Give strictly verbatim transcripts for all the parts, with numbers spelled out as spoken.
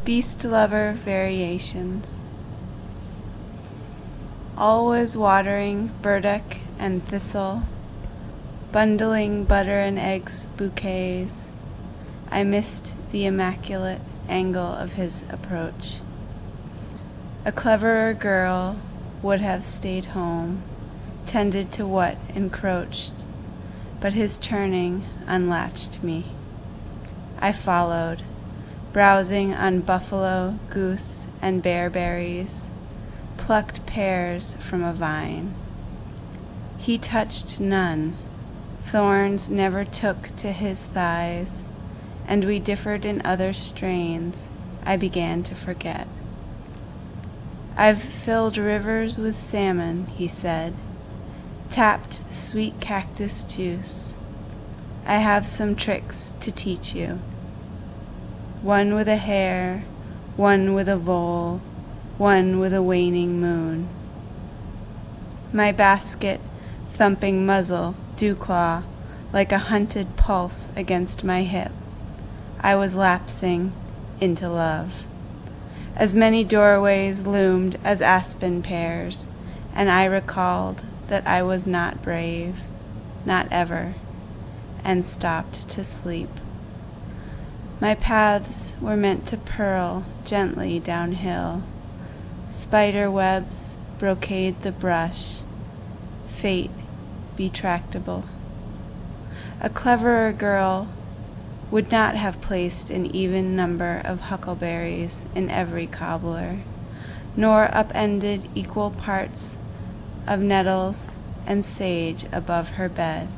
Beast Lover Variations. Always watering burdock and thistle, bundling butter and eggs bouquets, I missed the immaculate angle of his approach. A cleverer girl would have stayed home, tended to what encroached, but his turning unlatched me. I followed, browsing on buffalo, goose, and bearberries, plucked pears from a vine. He touched none, thorns never took to his thighs, and we differed in other strains I began to forget. I've filled rivers with salmon, he said, tapped sweet cactus juice. I have some tricks to teach you. One with a hare, one with a vole, one with a waning moon. My basket, thumping muzzle, dewclaw, like a hunted pulse against my hip. I was lapsing into love. As many doorways loomed as aspen pears, and I recalled that I was not brave, not ever, and stopped to sleep. My paths were meant to purl gently downhill. Spider webs brocade the brush, fate be tractable. A cleverer girl would not have placed an even number of huckleberries in every cobbler, nor upended equal parts of nettles and sage above her bed.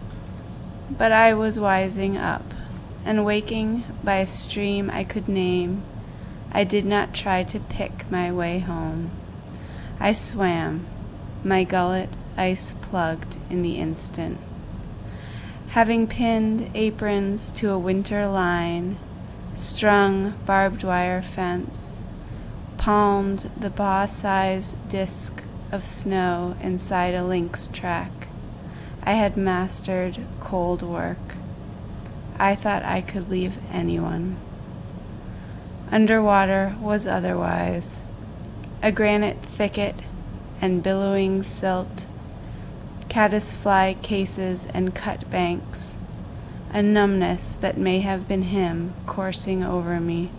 But I was wising up, and waking by a stream I could name, I did not try to pick my way home. I swam, my gullet ice-plugged in the instant. Having pinned aprons to a winter line, strung barbed wire fence, palmed the paw-sized disk of snow inside a lynx track, I had mastered cold work. I thought I could leave anyone. Underwater was otherwise. A granite thicket and billowing silt, caddisfly cases and cut banks, a numbness that may have been him coursing over me.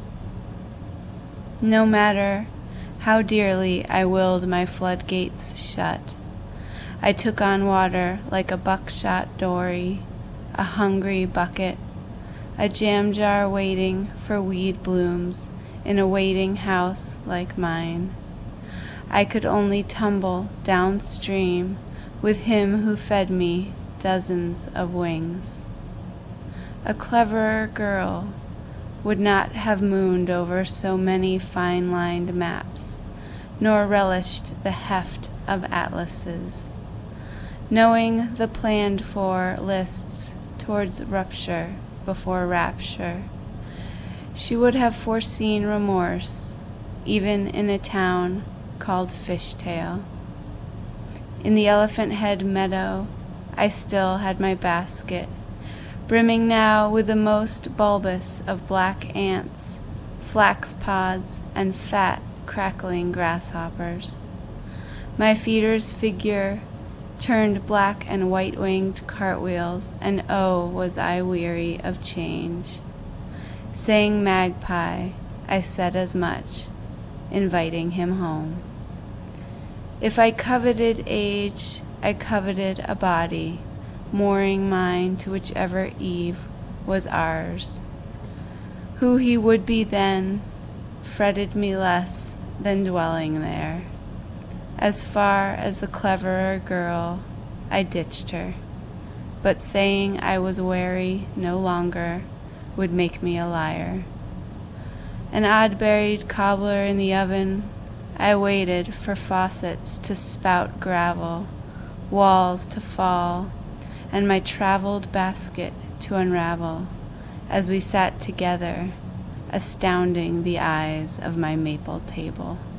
No matter how dearly I willed my floodgates shut, I took on water like a buckshot dory, a hungry bucket, a jam jar waiting for weed blooms in a waiting house like mine. I could only tumble downstream with him who fed me dozens of wings. A cleverer girl would not have mooned over so many fine-lined maps, nor relished the heft of atlases. Knowing the planned-for lists towards rupture before rapture, she would have foreseen remorse, even in a town called Fishtail. In the Elephant Head meadow, I still had my basket, brimming now with the most bulbous of black ants, flax pods, and fat, crackling grasshoppers. My feeder's figure turned black and white-winged cartwheels, and oh, was I weary of change. Saying magpie, I said as much, inviting him home. If I coveted age, I coveted a body, mooring mine to whichever eve was ours. Who he would be then fretted me less than dwelling there. As far as the cleverer girl, I ditched her, but saying I was wary no longer would make me a liar. An odd-buried cobbler in the oven, I waited for faucets to spout gravel, walls to fall, and my traveled basket to unravel, as we sat together, astounding the eyes of my maple table.